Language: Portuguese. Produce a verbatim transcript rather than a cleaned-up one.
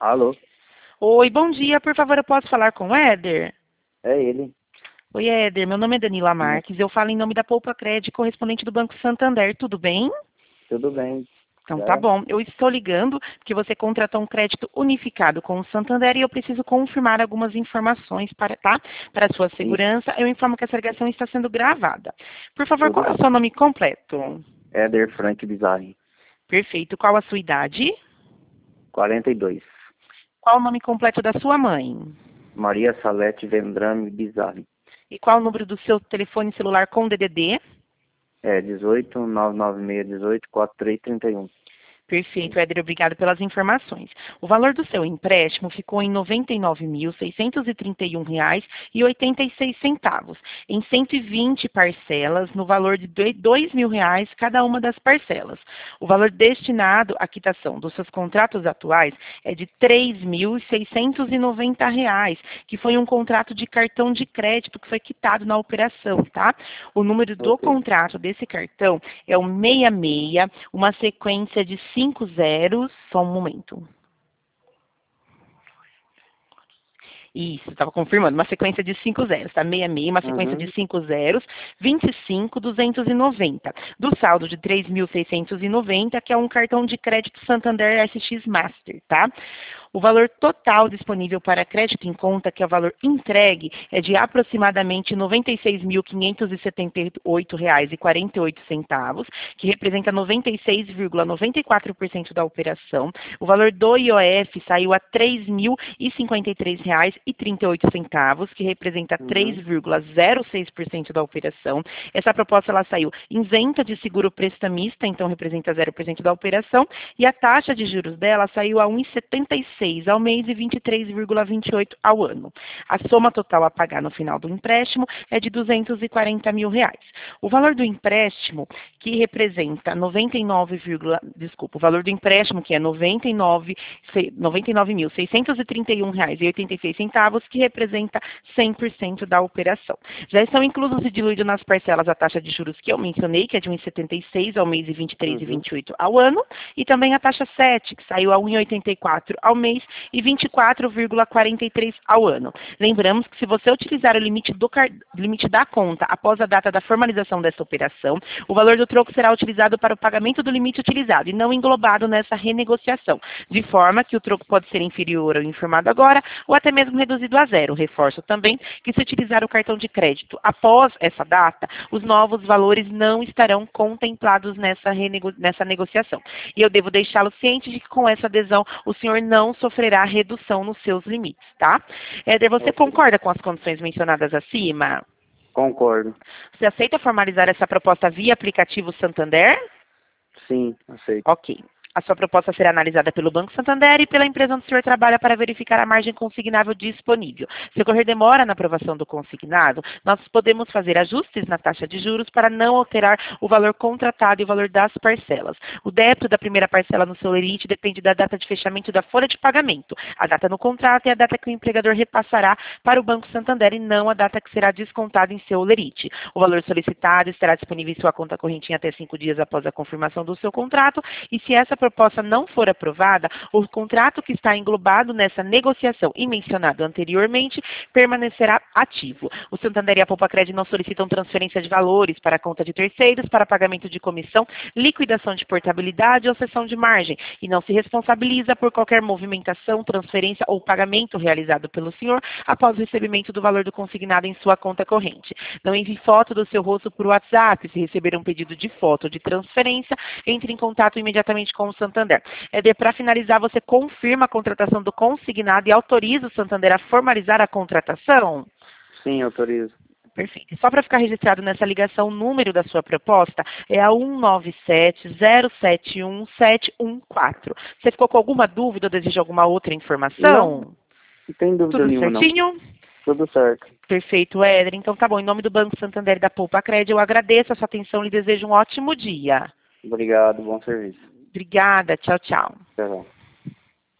Alô? Oi, bom dia. Por favor, eu posso falar com o Éder? É ele. Oi, Éder. Meu nome é Danila Sim. Marques. Eu falo em nome da Poupa Cred, correspondente do Banco Santander. Tudo bem? Tudo bem. Então tá Já? bom. Eu estou ligando porque você contratou um crédito unificado com o Santander e eu preciso confirmar algumas informações para, tá? Para a sua Sim. segurança. Eu informo que essa ligação está sendo gravada. Por favor, Tudo qual é o bem. seu nome completo? Éder Frank Bizarri. Perfeito. Qual a sua idade? quarenta e dois. Qual o nome completo da sua mãe? Maria Salete Vendrame Bizarri. E qual o número do seu telefone celular com D D D? É dezoito, nove nove seis, dezoito, quarenta e três, trinta e um. Perfeito, Éder, obrigado pelas informações. O valor do seu empréstimo ficou em noventa e nove mil, seiscentos e trinta e um reais e oitenta e seis centavos, em cento e vinte parcelas, no valor de dois mil reais cada uma das parcelas. O valor destinado à quitação dos seus contratos atuais é de três mil seiscentos e noventa reais, que foi um contrato de cartão de crédito que foi quitado na operação, tá? O número do Ok. contrato desse cartão é o sessenta e seis, uma sequência de cinco zeros, só um momento. Isso, estava confirmando, uma sequência de cinco zeros, tá? sessenta e seis, uma sequência de Uhum. cinco zeros, vinte e cinco, duzentos e noventa. Do saldo de três mil seiscentos e noventa, que é um cartão de crédito Santander S X Master, tá? O valor total disponível para crédito em conta, que é o valor entregue, é de aproximadamente noventa e seis mil quinhentos e setenta e oito reais e quarenta e oito centavos, que representa noventa e seis vírgula noventa e quatro por cento da operação. O valor do I O F saiu a três mil e cinquenta e três reais e trinta e oito centavos, que representa três Uhum. vírgula zero seis por cento da operação. Essa proposta ela saiu isenta de seguro prestamista, então representa zero por cento da operação, e a taxa de juros dela saiu a um vírgula setenta e seis ao mês e vinte e três vírgula vinte e oito ao ano. A soma total a pagar no final do empréstimo é de duzentos e quarenta mil reais. O valor do empréstimo, que representa noventa e nove, desculpa, o valor do empréstimo, que é noventa e nove mil seiscentos e trinta e um reais e oitenta e seis centavos, que representa cem por cento da operação. Já estão inclusos e diluídos nas parcelas a taxa de juros que eu mencionei, que é de um vírgula setenta e seis ao mês e vinte e três vírgula Uhum. vinte e oito ao ano, e também a taxa sete, que saiu a um vírgula oitenta e quatro ao mês e vinte e quatro vírgula quarenta e três ao ano. Lembramos que se você utilizar o limite, do car... limite da conta após a data da formalização dessa operação, o valor do troco será utilizado para o pagamento do limite utilizado e não englobado nessa renegociação, de forma que o troco pode ser inferior ao informado agora ou até mesmo reduzido a zero. Reforço também que se utilizar o cartão de crédito após essa data, os novos valores não estarão contemplados nessa, renego... nessa negociação. E eu devo deixá-lo ciente de que com essa adesão o senhor não sofrerá redução nos seus limites, tá? Éder, você Ok. concorda com as condições mencionadas acima? Concordo. Você aceita formalizar essa proposta via aplicativo Santander? Sim, aceito. Ok. A sua proposta será analisada pelo Banco Santander e pela empresa onde o senhor trabalha para verificar a margem consignável disponível. Se ocorrer demora na aprovação do consignado, nós podemos fazer ajustes na taxa de juros para não alterar o valor contratado e o valor das parcelas. O débito da primeira parcela no seu lerite depende da data de fechamento da folha de pagamento. A data no contrato é a data que o empregador repassará para o Banco Santander e não a data que será descontada em seu lerite. O valor solicitado estará disponível em sua conta corrente em até cinco dias após a confirmação do seu contrato e se essa proposta não for aprovada, o contrato que está englobado nessa negociação e mencionado anteriormente permanecerá ativo. O Santander e a Poupa Cred não solicitam transferência de valores para a conta de terceiros, para pagamento de comissão, liquidação de portabilidade ou cessão de margem e não se responsabiliza por qualquer movimentação, transferência ou pagamento realizado pelo senhor após o recebimento do valor do consignado em sua conta corrente. Não envie foto do seu rosto por WhatsApp. Se receber um pedido de foto de transferência, entre em contato imediatamente com o Santander. É, para finalizar, você confirma a contratação do consignado e autoriza o Santander a formalizar a contratação? Sim, autorizo. Perfeito. E só para ficar registrado nessa ligação, o número da sua proposta é a um nove sete, zero sete um, sete um quatro. Você ficou com alguma dúvida ou deseja alguma outra informação? Não, não tem dúvida Tudo nenhuma, não. certinho? Tudo certo. Perfeito, Éder. Então tá bom. Em nome do Banco Santander e da Poupa Cred, eu agradeço a sua atenção e lhe desejo um ótimo dia. Obrigado, bom serviço. Obrigada. Tchau, tchau. Tchau.